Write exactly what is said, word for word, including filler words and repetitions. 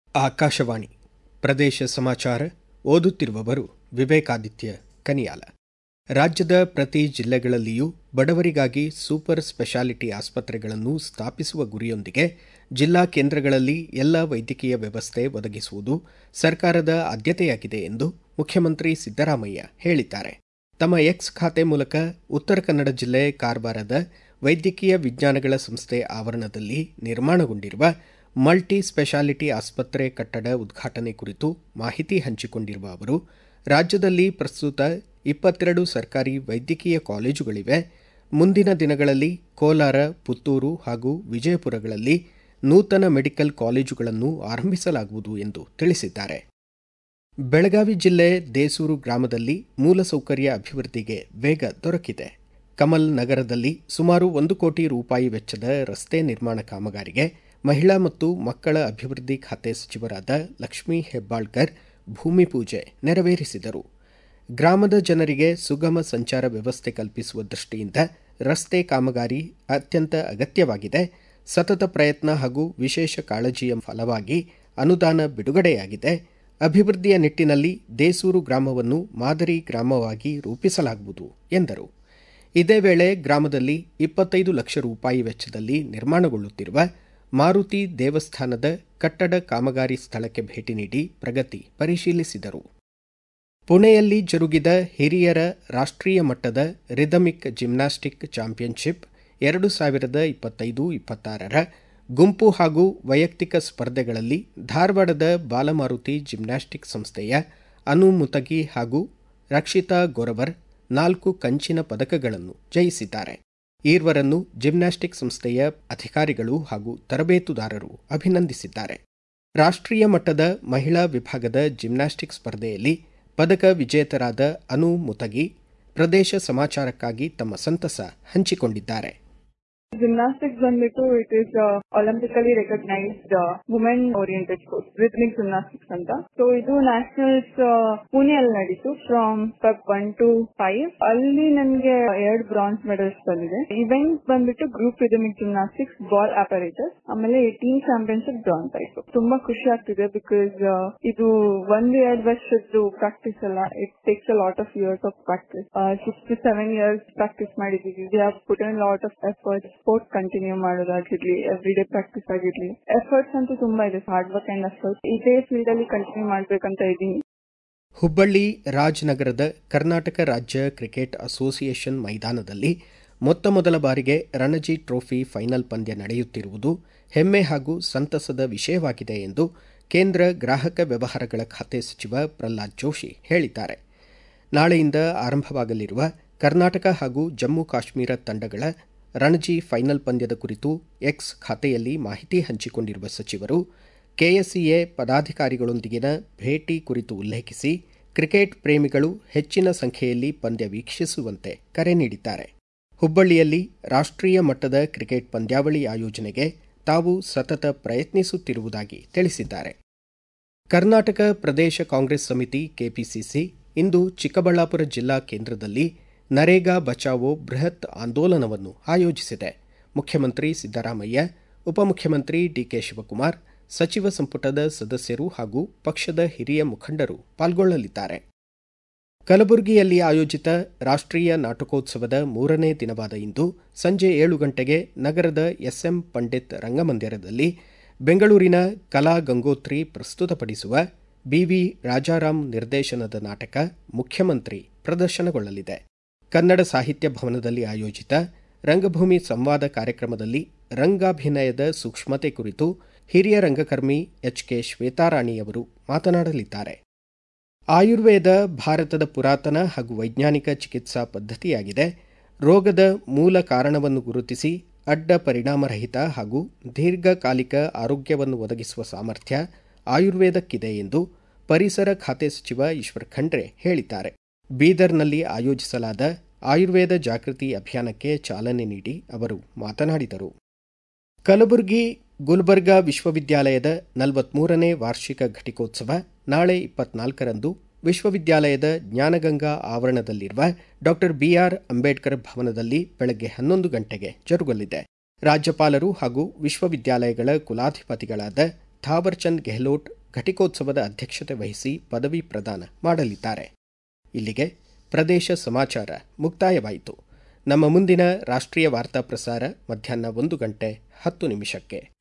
ಆಕಾಶವಾಣಿ ಪ್ರದೇಶ ಸಮಾಚಾರ ಓದುತ್ತಿರುವವರು ವಿವೇಕಾದಿತ್ಯ ಕನಿಯಾಲ. ರಾಜ್ಯದ ಪ್ರತಿ ಜಿಲ್ಲೆಗಳಲ್ಲಿಯೂ ಬಡವರಿಗಾಗಿ ಸೂಪರ್ ಸ್ಪೆಷಾಲಿಟಿ ಆಸ್ಪತ್ರೆಗಳನ್ನು ಸ್ಥಾಪಿಸುವ ಗುರಿಯೊಂದಿಗೆ ಜಿಲ್ಲಾ ಕೇಂದ್ರಗಳಲ್ಲಿ ಎಲ್ಲ ವೈದ್ಯಕೀಯ ವ್ಯವಸ್ಥೆ ಒದಗಿಸುವುದು ಸರ್ಕಾರದ ಆದ್ಯತೆಯಾಗಿದೆ ಎಂದು ಮುಖ್ಯಮಂತ್ರಿ ಸಿದ್ದರಾಮಯ್ಯ ಹೇಳಿದ್ದಾರೆ. ತಮ್ಮ ಎಕ್ಸ್ ಖಾತೆ ಮೂಲಕ ಉತ್ತರ ಕನ್ನಡ ಜಿಲ್ಲೆ ಕಾರವಾರದ ವೈದ್ಯಕೀಯ ವಿಜ್ಞಾನಗಳ ಸಂಸ್ಥೆ ಆವರಣದಲ್ಲಿ ನಿರ್ಮಾಣಗೊಂಡಿರುವ ಮಲ್ಟಿ ಸ್ಪೆಷಾಲಿಟಿ ಆಸ್ಪತ್ರೆ ಕಟ್ಟಡ ಉದ್ಘಾಟನೆ ಕುರಿತು ಮಾಹಿತಿ ಹಂಚಿಕೊಂಡಿರುವ ಅವರು, ರಾಜ್ಯದಲ್ಲಿ ಪ್ರಸ್ತುತ ಇಪ್ಪತ್ತೆರಡು ಸರ್ಕಾರಿ ವೈದ್ಯಕೀಯ ಕಾಲೇಜುಗಳಿವೆ. ಮುಂದಿನ ದಿನಗಳಲ್ಲಿ ಕೋಲಾರ, ಪುತ್ತೂರು ಹಾಗೂ ವಿಜಯಪುರಗಳಲ್ಲಿ ನೂತನ ಮೆಡಿಕಲ್ ಕಾಲೇಜುಗಳನ್ನು ಆರಂಭಿಸಲಾಗುವುದು ಎಂದು ತಿಳಿಸಿದ್ದಾರೆ. ಬೆಳಗಾವಿ ಜಿಲ್ಲೆ ದೇಸೂರು ಗ್ರಾಮದಲ್ಲಿ ಮೂಲಸೌಕರ್ಯ ಅಭಿವೃದ್ಧಿಗೆ ವೇಗ ದೊರಕಿದೆ. ಕಮಲ್ ನಗರದಲ್ಲಿ ಸುಮಾರು ಒಂದು ಕೋಟಿ ರೂಪಾಯಿ ವೆಚ್ಚದ ರಸ್ತೆ ನಿರ್ಮಾಣ ಕಾಮಗಾರಿಗೆ ಮಹಿಳಾ ಮತ್ತು ಮಕ್ಕಳ ಅಭಿವೃದ್ಧಿ ಖಾತೆ ಸಚಿವರಾದ ಲಕ್ಷ್ಮೀ ಹೆಬ್ಬಾಳ್ಕರ್ ಭೂಮಿ ಪೂಜೆ ನೆರವೇರಿಸಿದರು. ಗ್ರಾಮದ ಜನರಿಗೆ ಸುಗಮ ಸಂಚಾರ ವ್ಯವಸ್ಥೆ ಕಲ್ಪಿಸುವ ದೃಷ್ಟಿಯಿಂದ ರಸ್ತೆ ಕಾಮಗಾರಿ ಅತ್ಯಂತ ಅಗತ್ಯವಾಗಿದೆ. ಸತತ ಪ್ರಯತ್ನ ಹಾಗೂ ವಿಶೇಷ ಕಾಳಜಿಯ ಫಲವಾಗಿ ಅನುದಾನ ಬಿಡುಗಡೆಯಾಗಿದೆ. ಅಭಿವೃದ್ಧಿಯ ನಿಟ್ಟಿನಲ್ಲಿ ದೇಸೂರು ಗ್ರಾಮವನ್ನು ಮಾದರಿ ಗ್ರಾಮವಾಗಿ ರೂಪಿಸಲಾಗುವುದು ಎಂದರು. ಇದೇ ವೇಳೆ ಗ್ರಾಮದಲ್ಲಿ ಇಪ್ಪತ್ತೈದು ಲಕ್ಷ ರೂಪಾಯಿ ವೆಚ್ಚದಲ್ಲಿ ನಿರ್ಮಾಣಗೊಳ್ಳುತ್ತಿರುವ ಮಾರುತಿ ದೇವಸ್ಥಾನದ ಕಟ್ಟಡ ಕಾಮಗಾರಿ ಸ್ಥಳಕ್ಕೆ ಭೇಟಿ ನೀಡಿ ಪ್ರಗತಿ ಪರಿಶೀಲಿಸಿದರು. ಪುಣೆಯಲ್ಲಿ ಜರುಗಿದ ಹಿರಿಯರ ರಾಷ್ಟ್ರೀಯ ಮಟ್ಟದ ರಿದಮಿಕ್ ಜಿಮ್ನಾಸ್ಟಿಕ್ ಚಾಂಪಿಯನ್ಶಿಪ್ ಎರಡು ಸಾವಿರದ ಇಪ್ಪತ್ತೈದು ಇಪ್ಪತ್ತಾರರ ಗುಂಪು ಹಾಗೂ ವೈಯಕ್ತಿಕ ಸ್ಪರ್ಧೆಗಳಲ್ಲಿ ಧಾರವಾಡದ ಬಾಲಮಾರುತಿ ಜಿಮ್ನಾಸ್ಟಿಕ್ ಸಂಸ್ಥೆಯ ಅನು ಮುತಗಿ ಹಾಗೂ ರಕ್ಷಿತಾ ಗೊರವರ್ ನಾಲ್ಕು ಕಂಚಿನ ಪದಕಗಳನ್ನು ಜಯಿಸಿದ್ದಾರೆ. ಈರ್ವರನ್ನು ಜಿಮ್ನಾಸ್ಟಿಕ್ ಸಂಸ್ಥೆಯ ಅಧಿಕಾರಿಗಳು ಹಾಗೂ ತರಬೇತುದಾರರು ಅಭಿನಂದಿಸಿದ್ದಾರೆ. ರಾಷ್ಟ್ರೀಯ ಮಟ್ಟದ ಮಹಿಳಾ ವಿಭಾಗದ ಜಿಮ್ನಾಸ್ಟಿಕ್ ಸ್ಪರ್ಧೆಯಲ್ಲಿ ಪದಕ ವಿಜೇತರಾದ ಅನು ಮುತಗಿ ಪ್ರದೇಶ ಸಮಾಚಾರಕ್ಕಾಗಿ ತಮ್ಮ ಸಂತಸ ಹಂಚಿಕೊಂಡಿದ್ದಾರೆ. Gymnastics ಬಂದ್ಬಿಟ್ಟು it is olympically recognised women oriented sports, rhythmic gymnastics ಅಂತ. ಸೊ ಇದು ನ್ಯಾಷನಲ್ಸ್ ಪುಣೆಯಲ್ಲಿ ನಡೀತು from Feb one to five. ಅಲ್ಲಿ ನನಗೆ ಎರಡು ಬ್ರಾನ್ಸ್ ಮೆಡಲ್ಸ್ ಬಂದಿದೆ. ಇವೆಂಟ್ ಬಂದ್ಬಿಟ್ಟು group rhythmic gymnastics, ball operators, ಆಮೇಲೆ ಟೀಮ್ ಚಾಂಪಿಯನ್ಶಿಪ್ ಬ್ರಾನ್ಸ್ ಆಯ್ತು. ತುಂಬಾ ಖುಷಿ ಆಗ್ತಿದೆ ಬಿಕಾಸ್ ಇದು ಒಂದು ಎರಡು ವರ್ಷದ್ದು ಪ್ರಾಕ್ಟೀಸ್ ಅಲ್ಲ. It takes a lot of years of practice. Six to seven years practice ಮಾಡಿದೀವಿ. We have put in lot of effort. Sport continue ಮಾಡೋದಾಗಿರ್ಲಿ, ಎವ್ರಿ ಡೇ ಪ್ರಾಕ್ಟೀಸ್ ಆಗಿರ್ಲಿ, ಎಫರ್ಟ್ಸ್ ಅಂತೂ ತುಂಬಾ ಇದೆ. ಹಾರ್ಡ್ ವರ್ಕ್ ಅಂಡ್ ಎಫರ್ಟ್ ಇದೇ field ಅಲ್ಲಿ continue ಮಾಡ್ಬೇಕಂತ ಇದ್ದೀನಿ. ಹುಬ್ಬಳ್ಳಿ ರಾಜನಗರದ ಕರ್ನಾಟಕ ರಾಜ್ಯ ಕ್ರಿಕೆಟ್ ಅಸೋಸಿಯೇಷನ್ ಮೈದಾನದಲ್ಲಿ ಮೊತ್ತ ಮೊದಲ ಬಾರಿಗೆ ರಣಜಿ ಟ್ರೋಫಿ ಫೈನಲ್ ಪಂದ್ಯ ನಡೆಯುತ್ತಿರುವುದು ಹೆಮ್ಮೆ ಹಾಗೂ ಸಂತಸದ ವಿಷಯವಾಗಿದೆ ಎಂದು ಕೇಂದ್ರ ಗ್ರಾಹಕ ವ್ಯವಹಾರಗಳ ಖಾತೆ ಸಚಿವ ಪ್ರಹ್ಲಾದ್ ಜೋಶಿ ಹೇಳಿದ್ದಾರೆ. ನಾಳೆಯಿಂದ ಆರಂಭವಾಗಲಿರುವ ಕರ್ನಾಟಕ ಹಾಗೂ ಜಮ್ಮು ಕಾಶ್ಮೀರ ತಂಡಗಳ ರಣಜಿ ಫೈನಲ್ ಪಂದ್ಯದ ಕುರಿತು ಎಕ್ಸ್ ಖಾತೆಯಲ್ಲಿ ಮಾಹಿತಿ ಹಂಚಿಕೊಂಡಿರುವ ಸಚಿವರು ಕೆಎಸ್ಸಿಎ ಪದಾಧಿಕಾರಿಗಳೊಂದಿಗಿನ ಭೇಟಿ ಕುರಿತು ಉಲ್ಲೇಖಿಸಿ ಕ್ರಿಕೆಟ್ ಪ್ರೇಮಿಗಳು ಹೆಚ್ಚಿನ ಸಂಖ್ಯೆಯಲ್ಲಿ ಪಂದ್ಯ ವೀಕ್ಷಿಸುವಂತೆ ಕರೆ ನೀಡಿದ್ದಾರೆ. ಹುಬ್ಬಳ್ಳಿಯಲ್ಲಿ ರಾಷ್ಟ್ರೀಯ ಮಟ್ಟದ ಕ್ರಿಕೆಟ್ ಪಂದ್ಯಾವಳಿ ಆಯೋಜನೆಗೆ ತಾವು ಸತತ ಪ್ರಯತ್ನಿಸುತ್ತಿರುವುದಾಗಿ ತಿಳಿಸಿದ್ದಾರೆ. ಕರ್ನಾಟಕ ಪ್ರದೇಶ ಕಾಂಗ್ರೆಸ್ ಸಮಿತಿ ಕೆಪಿಸಿಸಿ ಇಂದು ಚಿಕ್ಕಬಳ್ಳಾಪುರ ಜಿಲ್ಲಾ ಕೇಂದ್ರದಲ್ಲಿ ನರೇಗಾ ಬಚಾವೋ ಬೃಹತ್ ಆಂದೋಲನವನ್ನು ಆಯೋಜಿಸಿದೆ. ಮುಖ್ಯಮಂತ್ರಿ ಸಿದ್ದರಾಮಯ್ಯ, ಉಪಮುಖ್ಯಮಂತ್ರಿ ಡಿಕೆ ಶಿವಕುಮಾರ್, ಸಚಿವ ಸಂಪುಟದ ಸದಸ್ಯರು ಹಾಗೂ ಪಕ್ಷದ ಹಿರಿಯ ಮುಖಂಡರು ಪಾಲ್ಗೊಳ್ಳಲಿದ್ದಾರೆ. ಕಲಬುರಗಿಯಲ್ಲಿ ಆಯೋಜಿತ ರಾಷ್ಟ್ರೀಯ ನಾಟಕೋತ್ಸವದ ಮೂರನೇ ದಿನವಾದ ಇಂದು ಸಂಜೆ ಏಳು ಗಂಟೆಗೆ ನಗರದ ಎಸ್ಎಂ ಪಂಡಿತ್ ರಂಗಮಂದಿರದಲ್ಲಿ ಬೆಂಗಳೂರಿನ ಕಲಾ ಗಂಗೋತ್ರಿ ಪ್ರಸ್ತುತಪಡಿಸುವ ಬಿವಿ ರಾಜಾರಾಮ್ ನಿರ್ದೇಶನದ ನಾಟಕ ಮುಖ್ಯಮಂತ್ರಿ ಪ್ರದರ್ಶನಗೊಳ್ಳಲಿದೆ. ಕನ್ನಡ ಸಾಹಿತ್ಯ ಭವನದಲ್ಲಿ ಆಯೋಜಿತ ರಂಗಭೂಮಿ ಸಂವಾದ ಕಾರ್ಯಕ್ರಮದಲ್ಲಿ ರಂಗಾಭಿನಯದ ಸೂಕ್ಷ್ಮತೆ ಕುರಿತು ಹಿರಿಯ ರಂಗಕರ್ಮಿ ಎಚ್ ಕೆ ಶ್ವೇತಾರಾಣಿಯವರು ಮಾತನಾಡಲಿದ್ದಾರೆ. ಆಯುರ್ವೇದ ಭಾರತದ ಪುರಾತನ ಹಾಗೂ ವೈಜ್ಞಾನಿಕ ಚಿಕಿತ್ಸಾ ಪದ್ಧತಿಯಾಗಿದೆ. ರೋಗದ ಮೂಲ ಕಾರಣವನ್ನು ಗುರುತಿಸಿ ಅಡ್ಡ ಪರಿಣಾಮರಹಿತ ಹಾಗೂ ದೀರ್ಘಕಾಲಿಕ ಆರೋಗ್ಯವನ್ನು ಒದಗಿಸುವ ಸಾಮರ್ಥ್ಯ ಆಯುರ್ವೇದಕ್ಕಿದೆ ಎಂದು ಪರಿಸರ ಖಾತೆ ಸಚಿವ ಈಶ್ವರ್ ಖಂಡ್ರೆ ಹೇಳಿದ್ದಾರೆ. ಬೀದರ್ನಲ್ಲಿ ಆಯೋಜಿಸಲಾದ ಆಯುರ್ವೇದ ಜಾಗೃತಿ ಅಭಿಯಾನಕ್ಕೆ ಚಾಲನೆ ನೀಡಿ ಅವರು ಮಾತನಾಡಿದರು. ಕಲಬುರಗಿ ಗುಲ್ಬರ್ಗಾ ವಿಶ್ವವಿದ್ಯಾಲಯದ ನಲವತ್ಮೂರನೇ ವಾರ್ಷಿಕ ಘಟಿಕೋತ್ಸವ ನಾಳೆ ಇಪ್ಪತ್ನಾಲ್ಕರಂದು ವಿಶ್ವವಿದ್ಯಾಲಯದ ಜ್ಞಾನಗಂಗಾ ಆವರಣದಲ್ಲಿರುವ ಡಾ ಬಿಆರ್ ಅಂಬೇಡ್ಕರ್ ಭವನದಲ್ಲಿ ಬೆಳಗ್ಗೆ ಹನ್ನೊಂದು ಗಂಟೆಗೆ ಜರುಗಲಿದೆ. ರಾಜ್ಯಪಾಲರು ಹಾಗೂ ವಿಶ್ವವಿದ್ಯಾಲಯಗಳ ಕುಲಾಧಿಪತಿಗಳಾದ ಥಾವರ್ಚಂದ್ ಗೆಹ್ಲೋಟ್, ಘಟಿಕೋತ್ಸವದ ಅಧ್ಯಕ್ಷತೆ ವಹಿಸಿ ಪದವಿ ಪ್ರದಾನ ಮಾಡಲಿದ್ದಾರೆ. ಇಲ್ಲಿಗೆ ಪ್ರದೇಶ ಸಮಾಚಾರ ಮುಕ್ತಾಯವಾಯಿತು. ನಮ್ಮ ಮುಂದಿನ ರಾಷ್ಟ್ರೀಯ ವಾರ್ತಾ ಪ್ರಸಾರ ಮಧ್ಯಾಹ್ನ ಒಂದು ಗಂಟೆ ಹತ್ತು ನಿಮಿಷಕ್ಕೆ.